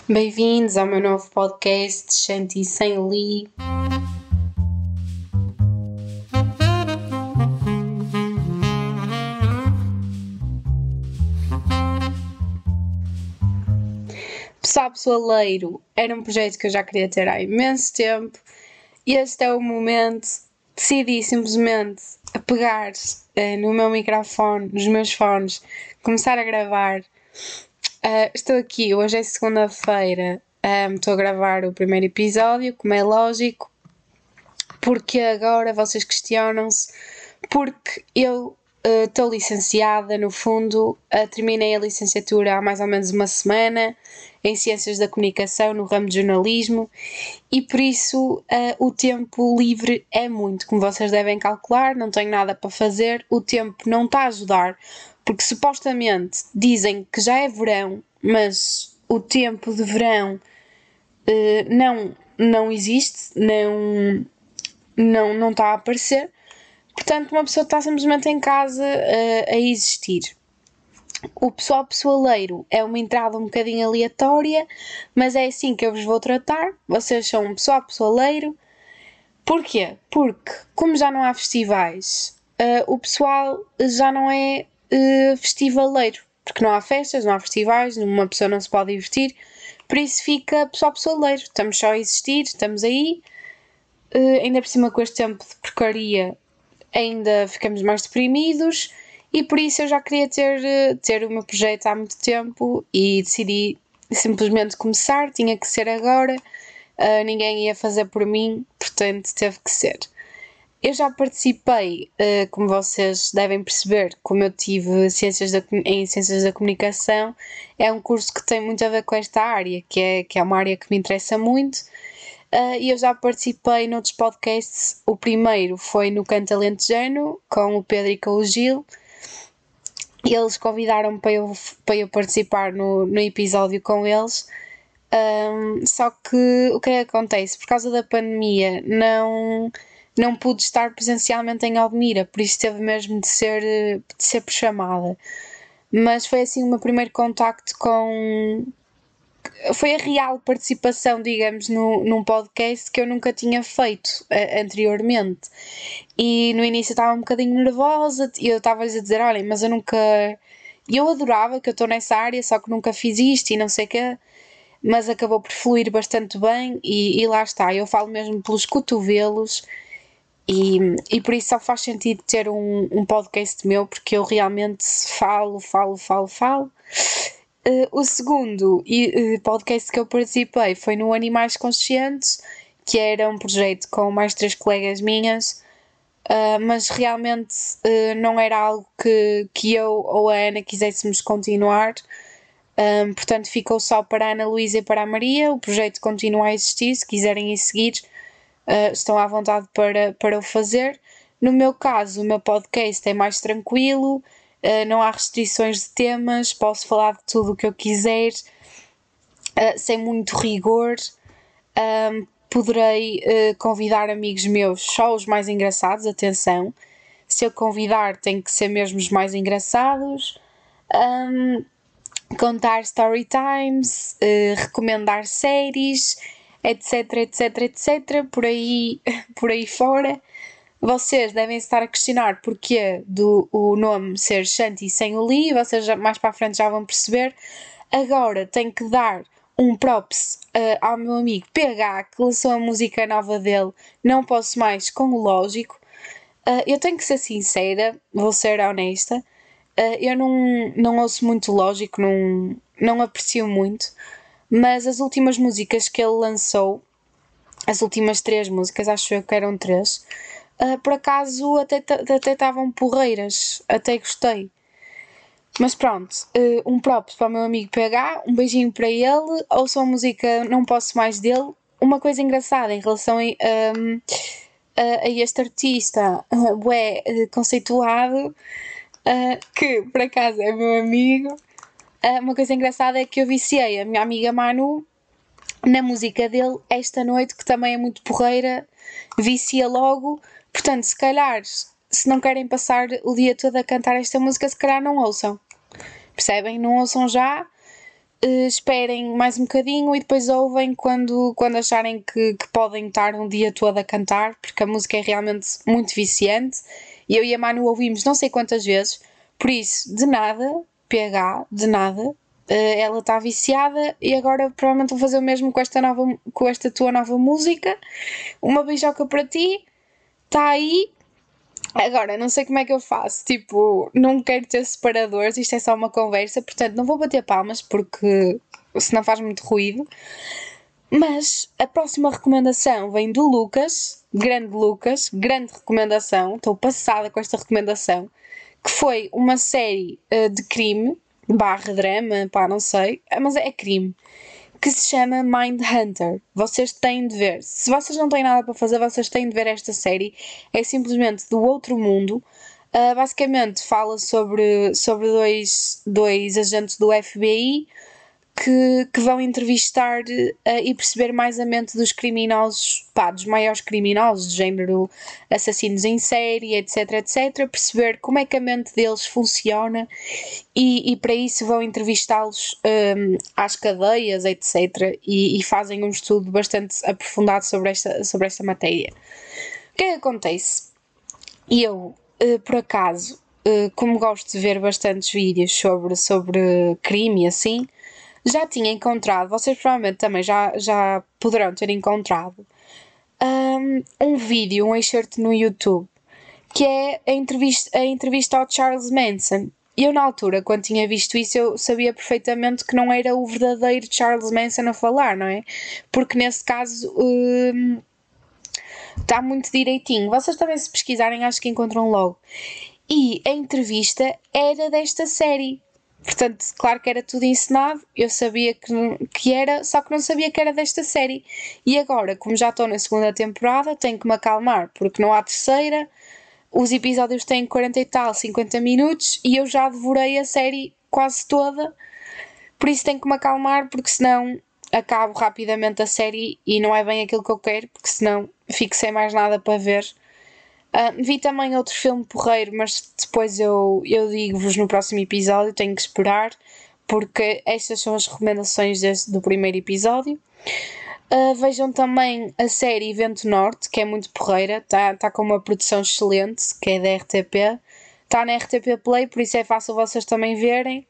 Bem-vindos ao meu novo podcast Shanti Sem Li. Pessoal Pessoaleiro era um projeto que eu já queria ter há imenso tempo e este é o momento. Decidi simplesmente a pegar no meu microfone, nos meus fones, começar a gravar. Estou aqui, hoje é segunda-feira, estou a gravar o primeiro episódio, como é lógico, porque agora vocês questionam-se, porque eu estou licenciada, no fundo, terminei a licenciatura há mais ou menos uma semana em Ciências da Comunicação, no ramo de jornalismo, e por isso o tempo livre é muito, como vocês devem calcular, não tenho nada para fazer, o tempo não está a ajudar, porque supostamente dizem que já é verão, mas o tempo de verão não existe, não está a aparecer. Portanto, uma pessoa está simplesmente em casa a existir. O pessoal pessoaleiro é uma entrada um bocadinho aleatória, mas é assim que eu vos vou tratar. Vocês são um pessoal pessoaleiro. Porquê? Porque, como já não há festivais, o pessoal já não é festivaleiro. Porque não há festas, não há festivais, uma pessoa não se pode divertir. Por isso fica pessoal pessoaleiro. Estamos só a existir, estamos aí. Ainda por cima com este tempo de porcaria, ainda ficamos mais deprimidos e por isso eu já queria ter o meu projeto há muito tempo e decidi simplesmente começar, tinha que ser agora, ninguém ia fazer por mim, portanto teve que ser. Eu já participei, como vocês devem perceber, como eu tive em Ciências da Comunicação, é um curso que tem muito a ver com esta área, que é uma área que me interessa muito. E eu já participei noutros podcasts. O primeiro foi no Canto Alentejano, com o Pedro e com o Gil. E eles convidaram-me para eu participar no episódio com eles. Só que o que é que acontece? Por causa da pandemia, não pude estar presencialmente em Odmira, por isso teve mesmo de ser por chamada. Mas foi assim o meu primeiro contacto com, foi a real participação, digamos, num podcast que eu nunca tinha feito anteriormente. E no início eu estava um bocadinho nervosa e eu estava-lhes a dizer: olhem, mas eu nunca. Eu adorava que eu estou nessa área, só que nunca fiz isto e não sei o quê. Mas acabou por fluir bastante bem e lá está. Eu falo mesmo pelos cotovelos. E por isso só faz sentido ter um podcast meu, porque eu realmente falo. O segundo podcast que eu participei foi no Animais Conscientes, que era um projeto com mais 3 colegas minhas, mas realmente não era algo que eu ou a Ana quiséssemos continuar. Portanto, ficou só para a Ana Luísa e para a Maria. O projeto continua a existir, se quiserem ir seguir, estão à vontade para o fazer. No meu caso, o meu podcast é mais tranquilo, não há restrições de temas, posso falar de tudo o que eu quiser, sem muito rigor. Poderei convidar amigos meus, só os mais engraçados, atenção. Se eu convidar, tem que ser mesmo os mais engraçados. Contar story times, recomendar séries, etc, por aí fora. Vocês devem estar a questionar porquê do o nome ser Shanti sem o Li, vocês mais para a frente já vão perceber. Agora tenho que dar um props ao meu amigo PH, que lançou a música nova dele, Não Posso Mais, com o Lógico. Eu tenho que ser sincera, vou ser honesta, eu não ouço muito Lógico, não aprecio muito, mas as últimas músicas que ele lançou, as últimas 3 músicas, acho eu que eram 3, por acaso até estavam porreiras, até gostei. Mas pronto, um props para o meu amigo PH, um beijinho para ele, ouçam a música Não Posso Mais dele. Uma coisa engraçada em relação a este artista bué conceituado, que por acaso é meu amigo, uma coisa engraçada é que eu viciei a minha amiga Manu na música dele esta noite, que também é muito porreira, vicia logo. Portanto, se calhar, se não querem passar o dia todo a cantar esta música, se calhar não ouçam. Percebem? Não ouçam já, esperem mais um bocadinho e depois ouvem quando acharem que podem estar um dia todo a cantar, porque a música é realmente muito viciante. E eu e a Manu ouvimos não sei quantas vezes, por isso, de nada, PH, de nada. Ela está viciada e agora provavelmente vou fazer o mesmo com esta tua nova música. Uma beijoca para ti, está aí. Agora, não sei como é que eu faço, tipo, não quero ter separadores, isto é só uma conversa, portanto não vou bater palmas porque senão faz muito ruído. Mas a próxima recomendação vem do Lucas, grande recomendação, estou passada com esta recomendação, que foi uma série de crime, barra drama, pá, não sei, mas é crime, que se chama Mindhunter. Vocês têm de ver. Se vocês não têm nada para fazer, vocês têm de ver esta série. É simplesmente do outro mundo. Basicamente fala sobre dois agentes do FBI que vão entrevistar e perceber mais a mente dos criminosos, pá, dos maiores criminosos, de género assassinos em série, etc, etc. Perceber como é que a mente deles funciona e para isso vão entrevistá-los às cadeias, etc. E fazem um estudo bastante aprofundado sobre esta matéria. O que é que acontece? Eu, por acaso, como gosto de ver bastantes vídeos sobre crime e assim, já tinha encontrado, vocês provavelmente também já poderão ter encontrado, um vídeo, um excerto no YouTube, que é a entrevista ao Charles Manson. Eu, na altura, quando tinha visto isso, eu sabia perfeitamente que não era o verdadeiro Charles Manson a falar, não é? Porque nesse caso está muito direitinho. Vocês também, se pesquisarem, acho que encontram logo. E a entrevista era desta série. Portanto, claro que era tudo encenado, eu sabia que era, só que não sabia que era desta série. E agora, como já estou na segunda temporada, tenho que me acalmar, porque não há terceira, os episódios têm 40 e tal, 50 minutos, e eu já devorei a série quase toda, por isso tenho que me acalmar, porque senão acabo rapidamente a série e não é bem aquilo que eu quero, porque senão fico sem mais nada para ver. Vi também outro filme porreiro, mas depois eu digo-vos no próximo episódio, tenho que esperar, porque estas são as recomendações do primeiro episódio. Vejam também a série Vento Norte, que é muito porreira, tá com uma produção excelente, que é da RTP. Está na RTP Play, por isso é fácil vocês também verem.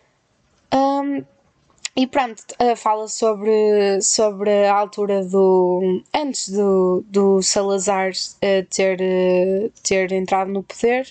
E pronto, fala sobre a altura antes do Salazar ter entrado no poder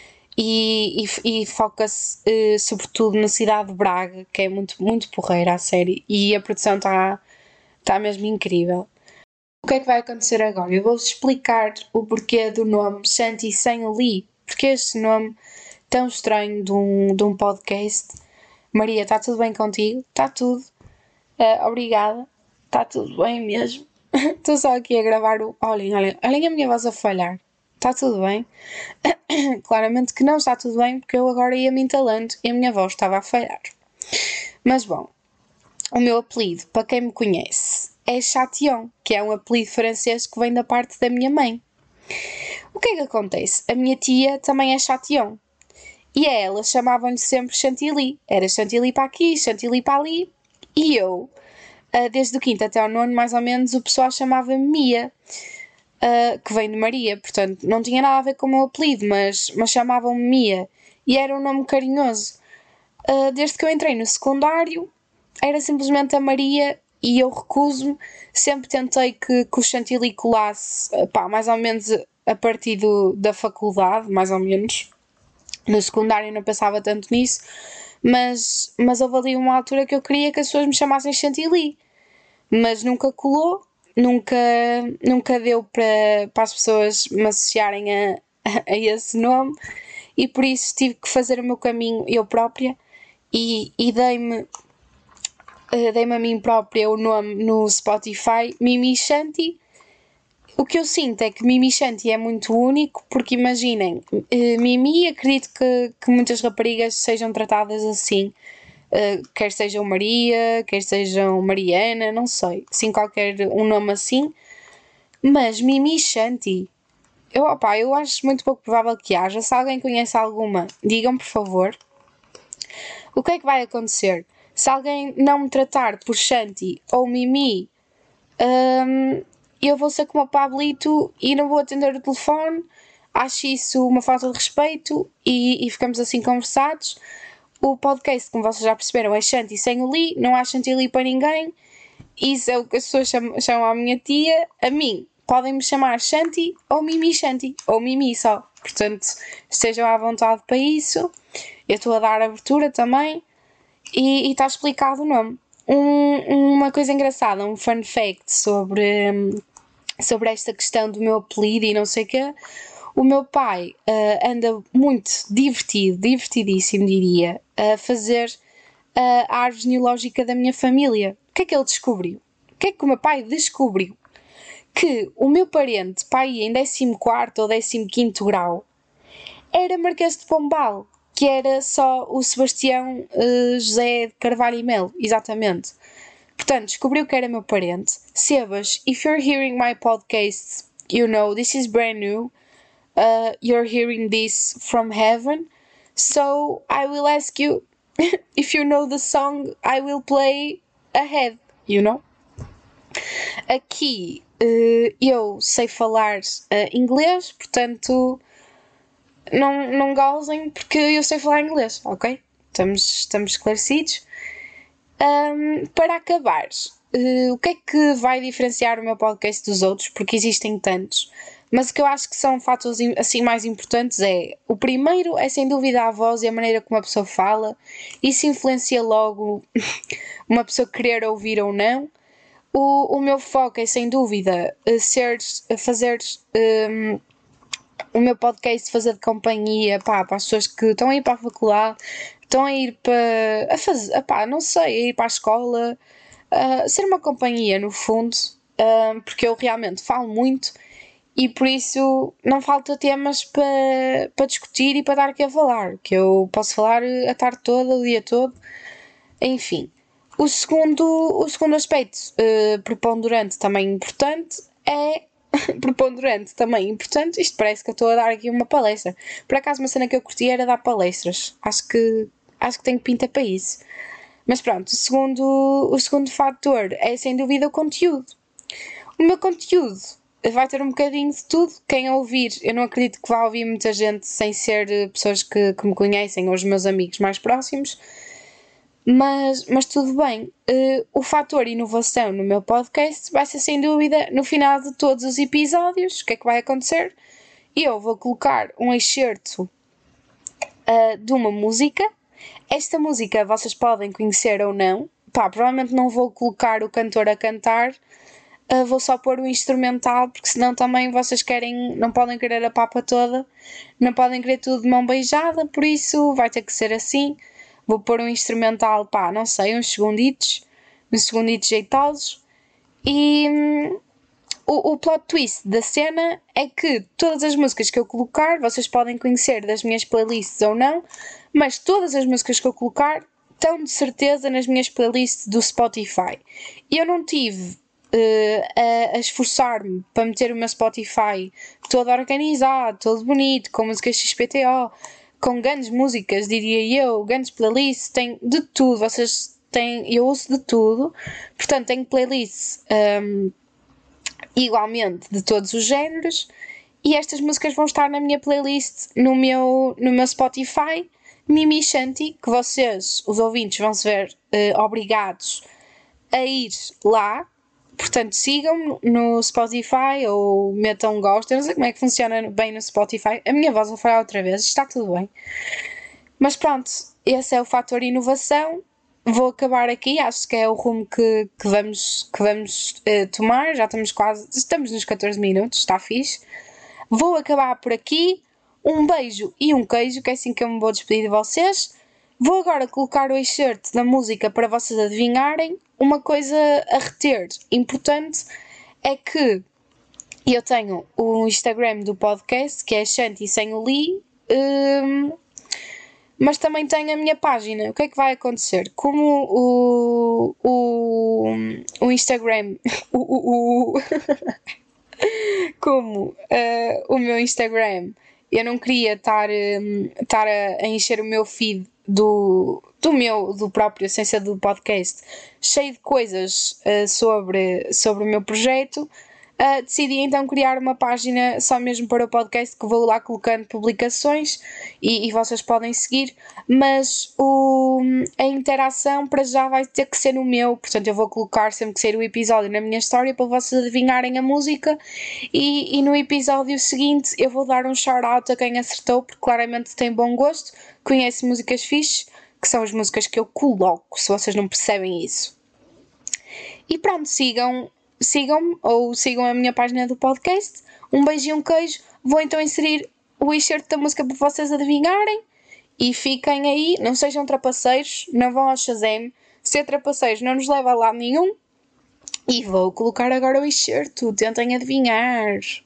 e foca-se sobretudo na cidade de Braga, que é muito, muito porreira a série, e a produção está mesmo incrível. O que é que vai acontecer agora? Eu vou-vos explicar o porquê do nome Shanti sem o Lee, porque este nome tão estranho de um podcast. Maria, está tudo bem contigo? Está tudo. Obrigada. Está tudo bem mesmo. Estou só aqui a gravar o. Olhem a minha voz a falhar. Está tudo bem? Claramente que não está tudo bem, porque eu agora ia me entalando e a minha voz estava a falhar. Mas bom, o meu apelido, para quem me conhece, é Chatillon, que é um apelido francês que vem da parte da minha mãe. O que é que acontece? A minha tia também é Chatillon. E a ela chamavam-lhe sempre Chantilly. Era Chantilly para aqui, Chantilly para ali. E eu, desde o quinto até ao nono, mais ou menos, o pessoal chamava-me Mia, que vem de Maria. Portanto, não tinha nada a ver com o meu apelido, mas chamavam-me Mia. E era um nome carinhoso. Desde que eu entrei no secundário, era simplesmente a Maria e eu recuso-me. Sempre tentei que o Chantilly colasse, mais ou menos a partir da faculdade, mais ou menos. No secundário não pensava tanto nisso, mas houve ali uma altura que eu queria que as pessoas me chamassem Chantilly, mas nunca colou, nunca deu para as pessoas me associarem a esse nome, e por isso tive que fazer o meu caminho eu própria e dei-me a mim própria o nome no Spotify, Mimi Shanti. O que eu sinto é que Mimi Shanti é muito único, porque imaginem, Mimi, acredito que muitas raparigas sejam tratadas assim, quer sejam Maria, quer sejam Mariana, não sei, sim, qualquer um nome assim, mas Mimi Shanti, eu acho muito pouco provável que haja. Se alguém conhece alguma, digam por favor. O que é que vai acontecer? Se alguém não me tratar por Shanti ou Mimi, eu vou ser como o Pablito e não vou atender o telefone. Acho isso uma falta de respeito e ficamos assim conversados. O podcast, como vocês já perceberam, é Shanti sem o Li, não há Chantilly para ninguém. Isso é o que as pessoas chamam a minha tia. A mim, podem-me chamar Shanti ou Mimi Shanti, ou Mimi só. Portanto, estejam à vontade para isso. Eu estou a dar abertura também e está explicado o nome. Uma coisa engraçada, um fun fact sobre esta questão do meu apelido e não sei o quê. O meu pai anda muito divertidíssimo, diria, a fazer a árvore genealógica da minha família. O que é que ele descobriu? O que é que o meu pai descobriu? Que o meu parente, pai em 14º ou 15º grau, era Marquês de Pombal, que era só o Sebastião José de Carvalho e Melo, exatamente. Portanto, descobriu que era meu parente. Sebas, if you're hearing my podcast, you know, this is brand new. You're hearing this from heaven. So, I will ask you if you know the song I will play ahead, you know? Aqui eu sei falar inglês, portanto não gozem porque eu sei falar inglês, ok? Estamos esclarecidos. Para acabar, o que é que vai diferenciar o meu podcast dos outros? Porque existem tantos. Mas o que eu acho que são fatores assim mais importantes é... O primeiro é sem dúvida a voz e a maneira como a pessoa fala. Isso influencia logo uma pessoa querer ouvir ou não. O meu foco é sem dúvida fazer o meu podcast, fazer de companhia para as pessoas que estão a ir para a faculdade, estão a ir para a fazer, não sei, a ir para a escola, ser uma companhia no fundo, porque eu realmente falo muito e por isso não falta temas para discutir e para dar aqui a falar, que eu posso falar a tarde toda, o dia todo, enfim. O segundo aspecto preponderante também importante é preponderante também importante. Isto parece que eu estou a dar aqui uma palestra. Por acaso, uma cena que eu curti era dar palestras. Acho que tenho pinta para isso. Mas pronto, o segundo fator é sem dúvida o conteúdo. O meu conteúdo vai ter um bocadinho de tudo. Quem ouvir, eu não acredito que vá ouvir muita gente sem ser pessoas que me conhecem ou os meus amigos mais próximos. Mas tudo bem. O fator inovação no meu podcast vai ser sem dúvida no final de todos os episódios. O que é que vai acontecer? Eu vou colocar um excerto de uma música. Esta música vocês podem conhecer ou não. Provavelmente não vou colocar o cantor a cantar. Vou só pôr o instrumental, porque senão também vocês não podem querer a papa toda, não podem querer tudo de mão beijada, por isso vai ter que ser assim. Vou pôr um instrumental, não sei, uns segunditos jeitosos. E o plot twist da cena é que todas as músicas que eu colocar, vocês podem conhecer das minhas playlists ou não, mas todas as músicas que eu colocar estão de certeza nas minhas playlists do Spotify. E eu não tive a esforçar-me para meter o meu Spotify todo organizado, todo bonito, com músicas XPTO, com grandes músicas, diria eu, grandes playlists, tem de tudo, eu ouço de tudo, portanto tenho playlists igualmente de todos os géneros, e estas músicas vão estar na minha playlist no meu Spotify, Mimi Shanti, que vocês, os ouvintes, vão se ver obrigados a ir lá. Portanto, sigam-me no Spotify ou metam gosto. Eu não sei como é que funciona bem no Spotify. A minha voz vai falar outra vez, está tudo bem. Mas pronto, esse é o fator inovação. Vou acabar aqui, acho que é o rumo que vamos tomar. Já estamos nos 14 minutos, está fixe. Vou acabar por aqui. Um beijo e um queijo, que é assim que eu me vou despedir de vocês. Vou agora colocar o excerto da música para vocês adivinharem. Uma coisa a reter importante é que eu tenho o Instagram do podcast, que é Shanti sem o Li, mas também tenho a minha página. O que é que vai acontecer? Como o Instagram... como o meu Instagram... Eu não queria estar a encher o meu feed do próprio Essência do Podcast, cheio de coisas sobre o meu projeto, decidi então criar uma página só mesmo para o podcast, que vou lá colocando publicações e vocês podem seguir, mas a interação para já vai ter que ser no meu, portanto eu vou colocar sempre que sair o episódio na minha história para vocês adivinharem a música e no episódio seguinte eu vou dar um shout-out a quem acertou, porque claramente tem bom gosto, conhece músicas fixe, que são as músicas que eu coloco, se vocês não percebem isso. E pronto, sigam-me ou sigam a minha página do podcast. Um beijo e um queijo. Vou então inserir o excerto da música para vocês adivinharem. E fiquem aí, não sejam trapaceiros, não vão ao Shazam. Ser trapaceiros não nos leva a lado nenhum. E vou colocar agora o excerto, tentem adivinhar.